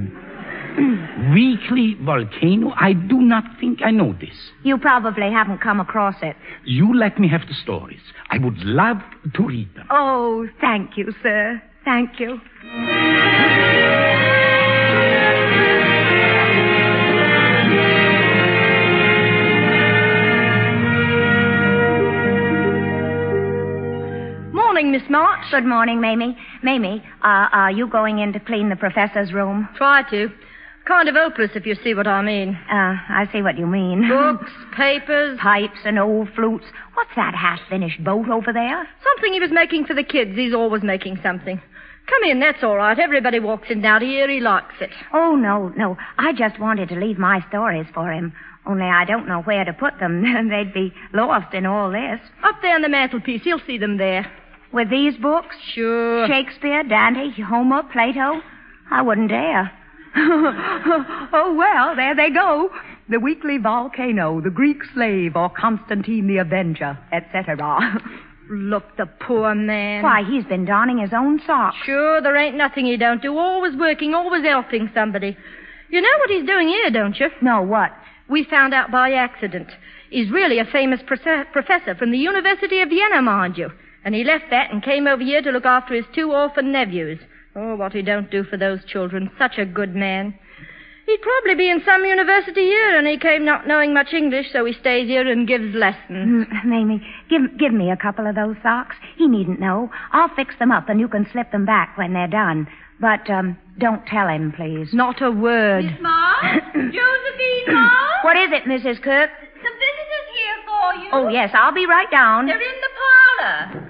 Weekly Volcano? I do not think I know this. You probably haven't come across it. You let me have the stories. I would love to read them. Oh, thank you, sir. Thank you. Morning, Miss March. Good morning, Mamie. Mamie, uh, are you going in to clean the professor's room? Try to. Kind of hopeless, if you see what I mean. Uh, I see what you mean. Books, papers. Pipes and old flutes. What's that half-finished boat over there? Something he was making for the kids. He's always making something. Come in, that's all right. Everybody walks in down here. He likes it. Oh, no, no. I just wanted to leave my stories for him. Only I don't know where to put them. They'd be lost in all this. Up there on the mantelpiece. He'll see them there. With these books? Sure. Shakespeare, Dante, Homer, Plato? I wouldn't dare. Oh, well, there they go. The Weekly Volcano, The Greek Slave, or Constantine the Avenger, et cetera. Look, the poor man. Why, he's been donning his own socks. Sure, there ain't nothing he don't do. Always working, always helping somebody. You know what he's doing here, don't you? No, what? We found out by accident. He's really a famous proce- professor from the University of Vienna, mind you. And he left that and came over here to look after his two orphan nephews. Oh, what he don't do for those children. Such a good man. He'd probably be in some university here, and he came not knowing much English, so he stays here and gives lessons. Mm, Mamie, give, give me a couple of those socks. He needn't know. I'll fix them up, and you can slip them back when they're done. But, um, don't tell him, please. Not a word. Miss Marsh? Josephine Marsh? What is it, Missus Kirk? Some visitors here for you. Oh, yes, I'll be right down. They're in the parlor.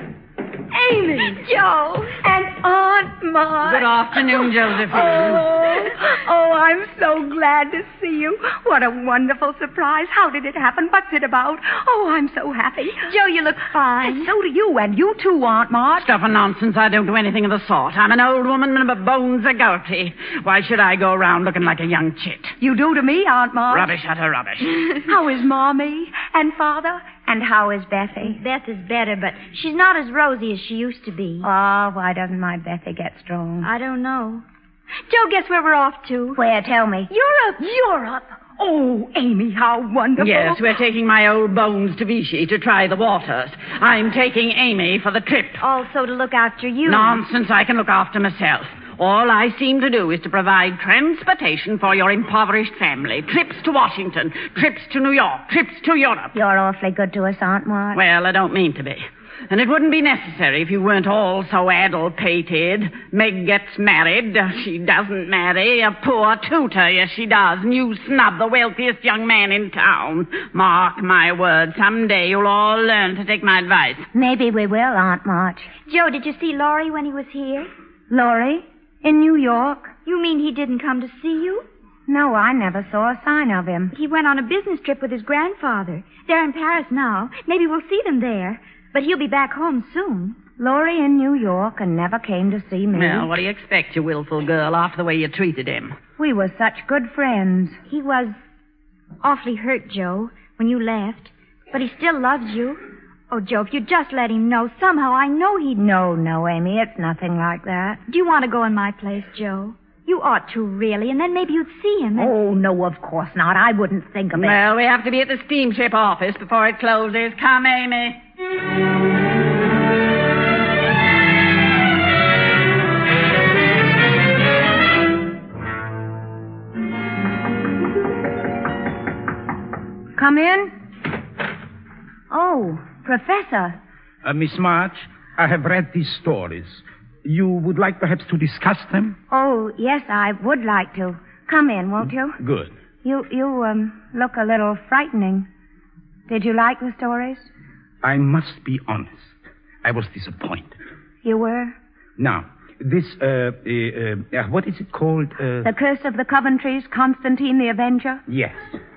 Amy, Joe, and Aunt Marge. Good afternoon, Josephine. Oh, oh, I'm so glad to see you. What a wonderful surprise. How did it happen? What's it about? Oh, I'm so happy. Joe, you look fine. And so do you, and you too, Aunt Marge. Stuff and nonsense. I don't do anything of the sort. I'm an old woman and my bones are gouty. Why should I go around looking like a young chit? You do to me, Aunt Marge. Rubbish, utter rubbish. How is Mommy and Father? And how is Bethy? Beth is better, but she's not as rosy as she used to be. Oh, why doesn't my Bethy get strong? I don't know. Joe, guess where we're off to? Where? Tell me. Europe. Europe. Oh, Amy, how wonderful. Yes, we're taking my old bones to Vichy to try the waters. I'm taking Amy for the trip. Also to look after you. Nonsense, I can look after myself. All I seem to do is to provide transportation for your impoverished family. Trips to Washington, trips to New York, trips to Europe. You're awfully good to us, Aunt Marge. Well, I don't mean to be. And it wouldn't be necessary if you weren't all so addle-pated. Meg gets married. She doesn't marry. A poor tutor, yes, she does. And you snub the wealthiest young man in town. Mark my word, someday you'll all learn to take my advice. Maybe we will, Aunt Marge. Joe, did you see Laurie when he was here? Laurie? In New York? You mean he didn't come to see you? No, I never saw a sign of him. He went on a business trip with his grandfather. They're in Paris now. Maybe we'll see them there. But he'll be back home soon. Laurie in New York and never came to see me. Well, what do you expect, you willful girl, after the way you treated him? We were such good friends. He was awfully hurt, Joe, when you left. But he still loves you. Oh, Joe, if you just let him know, somehow I know he'd... No, no, Amy, it's nothing like that. Do you want to go in my place, Joe? You ought to, really, and then maybe you'd see him. And... Oh, no, of course not. I wouldn't think of it. Well, we have to be at the steamship office before it closes. Come, Amy. Come in. Oh, Professor. Uh, Miss March, I have read these stories. You would like perhaps to discuss them? Oh, yes, I would like to. Come in, won't you? Good. You, you, um, look a little frightening. Did you like the stories? I must be honest. I was disappointed. You were? Now, this, uh, uh, uh what is it called? Uh... The Curse of the Coventrys, Constantine the Avenger? Yes.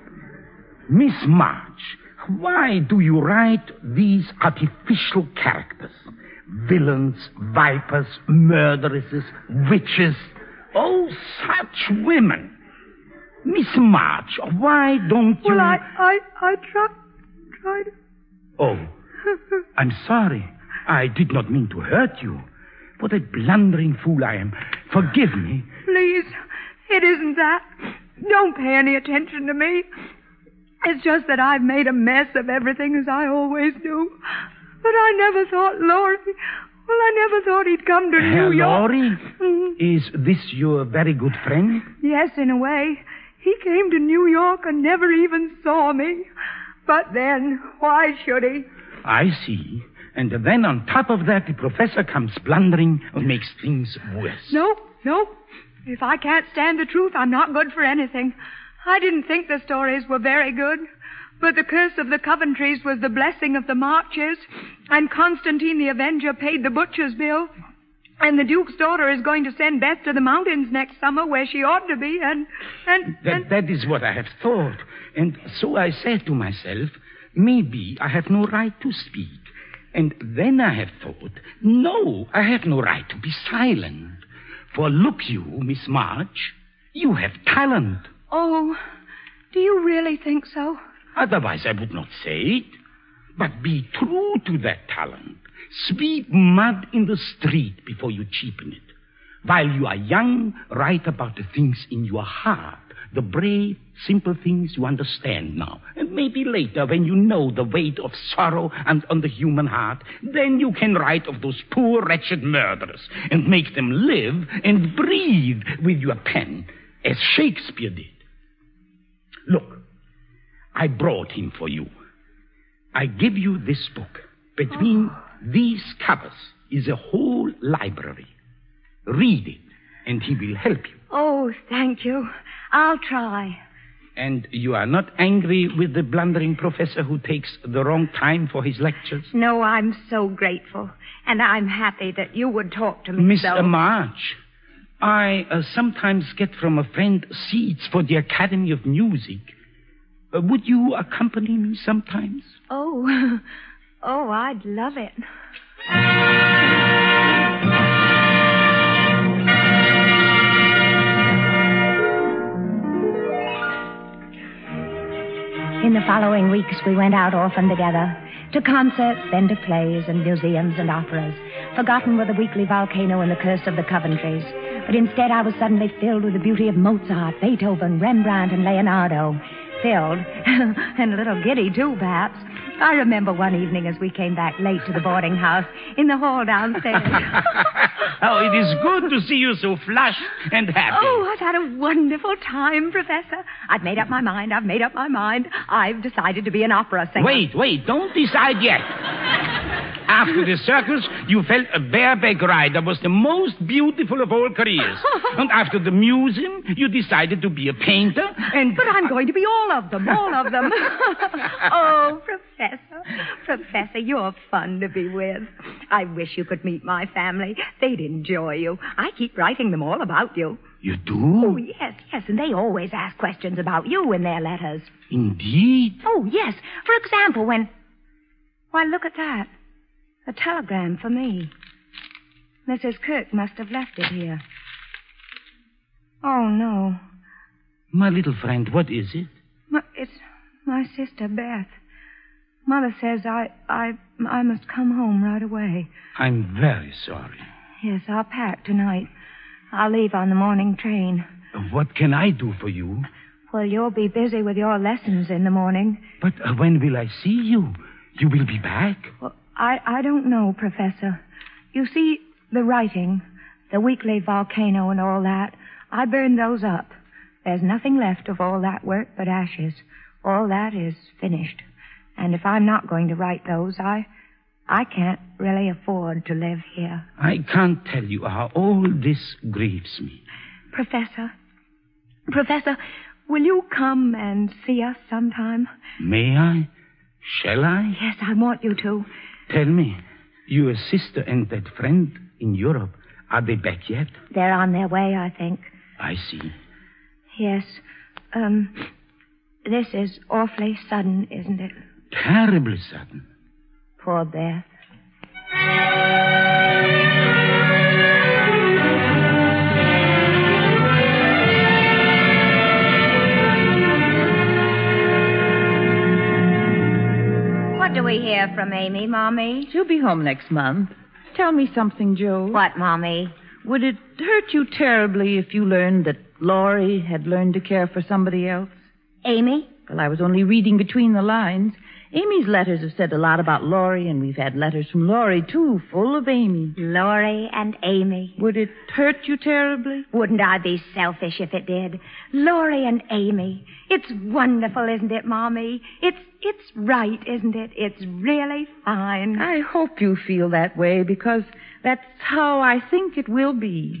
Miss March, why do you write these artificial characters? Villains, vipers, murderesses, witches. Oh, such women. Miss March, why don't you... Well, I, I, I tried, tried. Oh, I'm sorry. I did not mean to hurt you. What a blundering fool I am. Forgive me. Please, it isn't that. Don't pay any attention to me. It's just that I've made a mess of everything as I always do. But I never thought Laurie... Well, I never thought he'd come to New York. Laurie? Mm. Is this your very good friend? Yes, in a way. He came to New York and never even saw me. But then, why should he? I see. And then on top of that, the professor comes blundering and makes things worse. No, no. If I can't stand the truth, I'm not good for anything. I didn't think the stories were very good. But the curse of the Coventrys was the blessing of the Marches, and Constantine the Avenger paid the butcher's bill, and the Duke's daughter is going to send Beth to the mountains next summer where she ought to be, and... and, that, and... that is what I have thought. And so I said to myself, maybe I have no right to speak. And then I have thought, no, I have no right to be silent. For look you, Miss March, you have talent. Oh, do you really think so? Otherwise, I would not say it. But be true to that talent. Sweep mud in the street before you cheapen it. While you are young, write about the things in your heart, the brave, simple things you understand now. And maybe later, when you know the weight of sorrow and on the human heart, then you can write of those poor, wretched murderers and make them live and breathe with your pen, as Shakespeare did. Look. I brought him for you. I give you this book. Between oh. these covers is a whole library. Read it, and he will help you. Oh, thank you. I'll try. And you are not angry with the blundering professor who takes the wrong time for his lectures? No, I'm so grateful. And I'm happy that you would talk to me Miss so. March, I uh, sometimes get from a friend seats for the Academy of Music. Uh, would you accompany me sometimes? Oh, oh, I'd love it. In the following weeks, we went out often together, to concerts, then to plays and museums and operas. Forgotten were the weekly volcano and the curse of the Coventrys. But instead, I was suddenly filled with the beauty of Mozart, Beethoven, Rembrandt, and Leonardo. Filled, and a little giddy, too, perhaps. I remember one evening as we came back late to the boarding house in the hall downstairs. Oh, it is good to see you so flushed and happy. Oh, I've had a wonderful time, Professor. I've made up my mind. I've made up my mind. I've decided to be an opera singer. Wait, wait. Don't decide yet. After the circus, you felt a bareback ride that was the most beautiful of all careers. And after the museum, you decided to be a painter and... But I'm going to be all of them, all of them. Oh, Professor, Professor, you're fun to be with. I wish you could meet my family. They'd enjoy you. I keep writing them all about you. You do? Oh, yes, yes, and they always ask questions about you in their letters. Indeed? Oh, yes. For example, when... Why, look at that. A telegram for me. Missus Kirk must have left it here. Oh, no. My little friend, what is it? My, it's my sister, Beth. Mother says I, I, I must come home right away. I'm very sorry. Yes, I'll pack tonight. I'll leave on the morning train. What can I do for you? Well, you'll be busy with your lessons in the morning. But uh, when will I see you? You will be back? Well, I, I don't know, Professor. You see, the writing, the weekly volcano and all that, I burned those up. There's nothing left of all that work but ashes. All that is finished. And if I'm not going to write those, I, I can't really afford to live here. I can't tell you how all this grieves me. Professor, Professor, will you come and see us sometime? May I? Shall I? Yes, I want you to. Tell me, your sister and that friend in Europe, are they back yet? They're on their way, I think. I see. Yes. Um, this is awfully sudden, isn't it? Terribly sudden. Poor Beth. What do we hear from Amy, Mommy? She'll be home next month. Tell me something, Joe. What, Mommy? Would it hurt you terribly if you learned that Laurie had learned to care for somebody else? Amy? Well, I was only reading between the lines. Amy's letters have said a lot about Laurie, and we've had letters from Laurie, too, full of Amy. Laurie and Amy. Would it hurt you terribly? Wouldn't I be selfish if it did? Laurie and Amy. It's wonderful, isn't it, Mommy? It's it's right, isn't it? It's really fine. I hope you feel that way, because that's how I think it will be.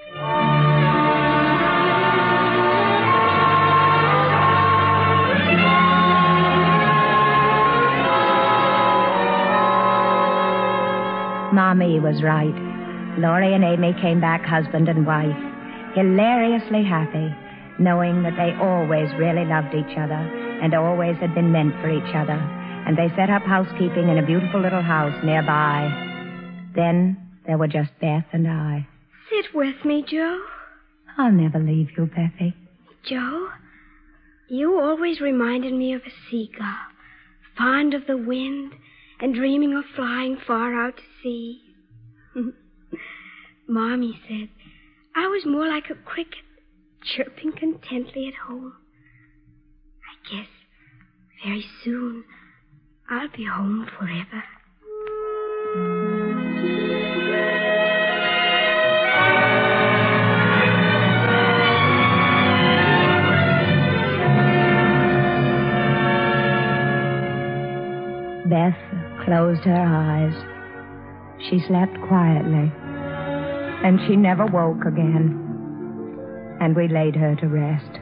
Mommy was right. Laurie and Amy came back husband and wife, hilariously happy, knowing that they always really loved each other and always had been meant for each other. And they set up housekeeping in a beautiful little house nearby. Then there were just Beth and I. Sit with me, Joe. I'll never leave you, Bethy. Joe, you always reminded me of a seagull, fond of the wind and dreaming of flying far out to sea. Mommy said I was more like a cricket, chirping contently at home. I guess very soon I'll be home forever. Beth closed her eyes. She slept quietly, and she never woke again. And we laid her to rest.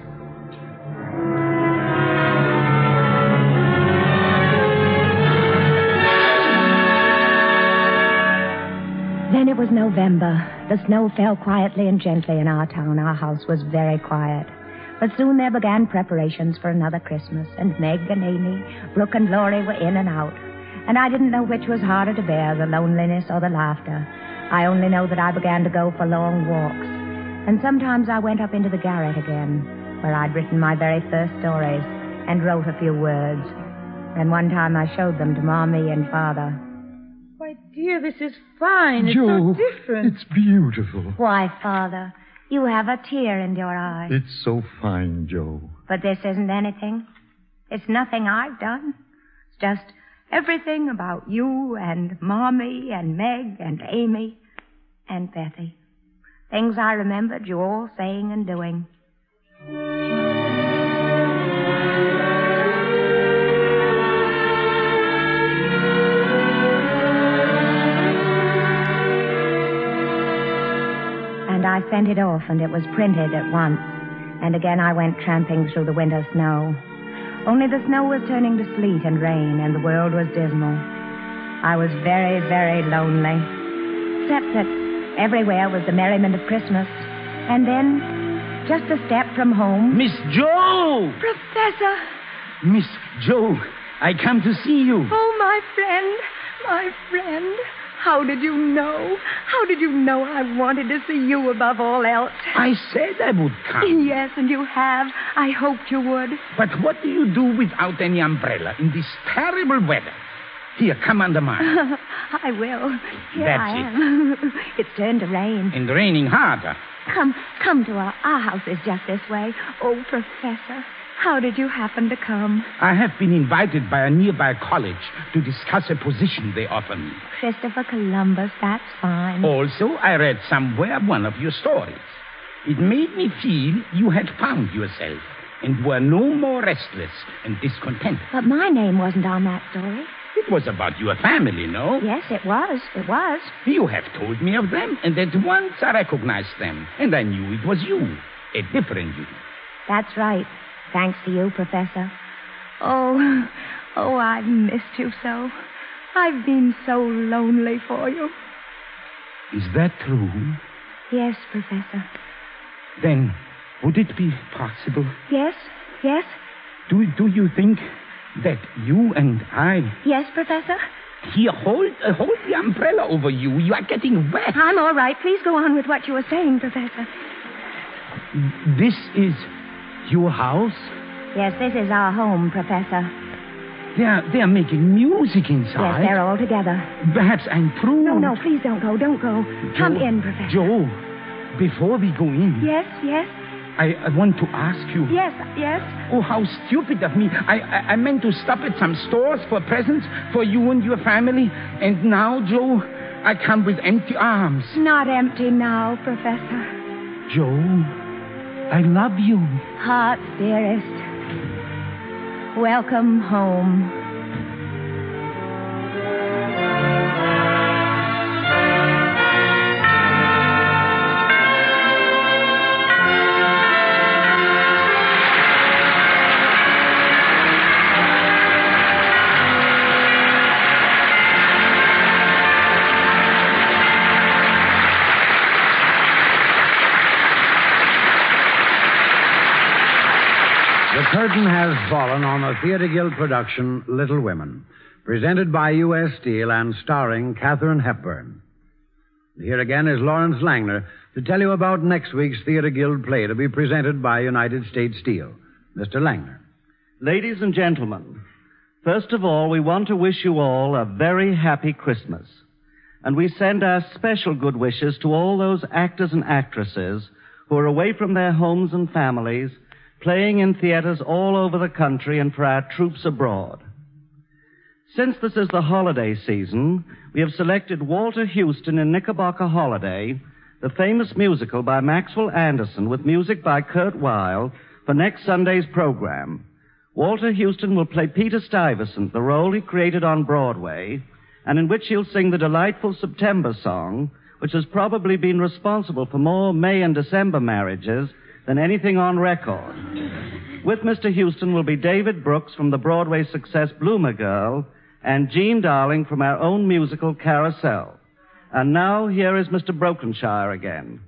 Then it was November. The snow fell quietly and gently in our town. Our house was very quiet. But soon there began preparations for another Christmas, and Meg and Amy, Brooke and Laurie were in and out. And I didn't know which was harder to bear, the loneliness or the laughter. I only know that I began to go for long walks. And sometimes I went up into the garret again, where I'd written my very first stories, and wrote a few words. And one time I showed them to Mommy and Father. Why, dear, this is fine. It's Joe, so different. It's beautiful. Why, Father, you have a tear in your eye. It's so fine, Joe. But this isn't anything. It's nothing I've done. It's just everything about you and Mommy and Meg and Amy and Bethy. Things I remembered you all saying and doing. And I sent it off, and it was printed at once. And again I went tramping through the winter snow. Only the snow was turning to sleet and rain, and the world was dismal. I was very, very lonely. Except that everywhere was the merriment of Christmas. And then, just a step from home... Miss Joe! Professor! Miss Joe, I come to see you. Oh, my friend. My friend, how did you know? How did you know I wanted to see you above all else? I said I would come. Yes, and you have. I hoped you would. But what do you do without any umbrella in this terrible weather? Here, come under mine. I will. Here That's I it. am. It's turned to rain. And raining harder. Come, come to our, our house is just this way. Oh, Professor, how did you happen to come? I have been invited by a nearby college to discuss a position they offer me. Christopher Columbus, that's fine. Also, I read somewhere one of your stories. It made me feel you had found yourself and were no more restless and discontented. But my name wasn't on that story. It was about your family, no? Yes, it was. It was. You have told me of them, and at once I recognized them, and I knew it was you, a different you. That's right. Thanks to you, Professor. Oh, oh, I've missed you so. I've been so lonely for you. Is that true? Yes, Professor. Then, would it be possible? Yes, yes. Do, do you think that you and I... Yes, Professor? Here, hold, uh, hold the umbrella over you. You are getting wet. I'm all right. Please go on with what you were saying, Professor. This is your house? Yes, this is our home, Professor. They are, they are making music inside. Yes, they're all together. Perhaps I'm through. No, no, please don't go. Don't go. Joe, Come in, Professor. Joe, before we go in... Yes, yes? I, I want to ask you... Yes, yes? Oh, how stupid of me. I, I, I meant to stop at some stores for presents for you and your family. And now, Joe, I come with empty arms. Not empty now, Professor. Joe, I love you. Heart's dearest. Welcome home. The curtain has fallen on the Theatre Guild production, Little Women, presented by U S Steel and starring Katharine Hepburn. Here again is Lawrence Langner to tell you about next week's Theatre Guild play to be presented by United States Steel. Mister Langner. Ladies and gentlemen, first of all, we want to wish you all a very happy Christmas. And we send our special good wishes to all those actors and actresses who are away from their homes and families, playing in theaters all over the country and for our troops abroad. Since this is the holiday season, we have selected Walter Houston in Knickerbocker Holiday, the famous musical by Maxwell Anderson with music by Kurt Weill, for next Sunday's program. Walter Houston will play Peter Stuyvesant, the role he created on Broadway, and in which he'll sing the delightful September song, which has probably been responsible for more May and December marriages than anything on record. With Mister Houston will be David Brooks from the Broadway success Bloomer Girl and Jean Darling from our own musical Carousel. And now here is Mister Brokenshire again.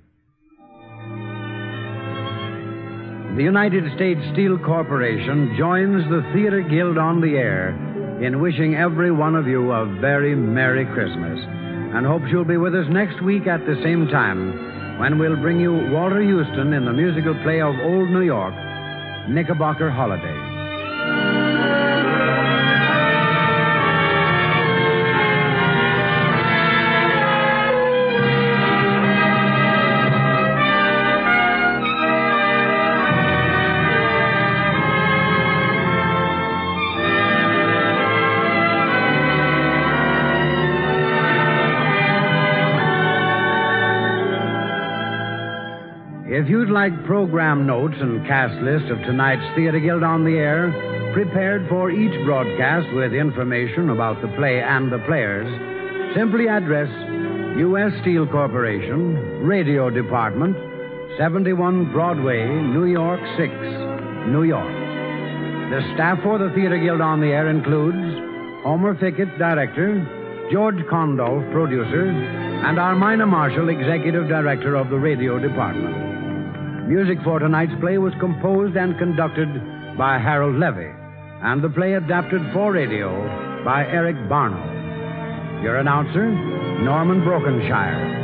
The United States Steel Corporation joins the Theatre Guild on the air in wishing every one of you a very Merry Christmas and hopes you'll be with us next week at the same time when we'll bring you Walter Houston in the musical play of Old New York, Knickerbocker Holiday. If you'd like program notes and cast list of tonight's Theatre Guild on the Air, prepared for each broadcast with information about the play and the players, simply address U S Steel Corporation, Radio Department, seventy-one Broadway, New York six, New York. The staff for the Theatre Guild on the Air includes Homer Fickett, Director, George Condolf, Producer, and Armina Marshall, Executive Director of the Radio Department. Music for tonight's play was composed and conducted by Harold Levy, and the play adapted for radio by Eric Barnow. Your announcer, Norman Brokenshire.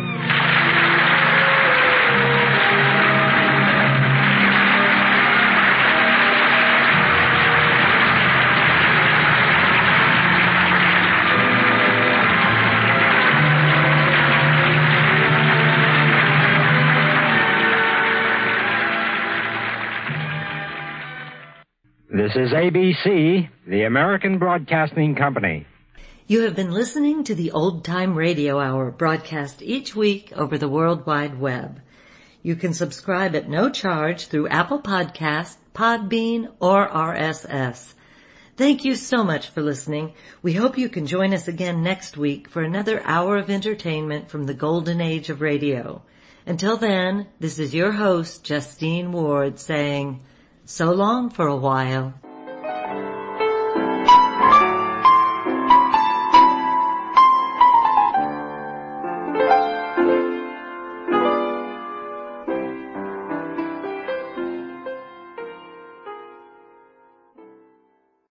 This is A B C, the American Broadcasting Company. You have been listening to the Old Time Radio Hour, broadcast each week over the World Wide Web. You can subscribe at no charge through Apple Podcasts, Podbean, or R S S. Thank you so much for listening. We hope you can join us again next week for another hour of entertainment from the golden age of radio. Until then, this is your host, Justine Ward, saying, so long for a while.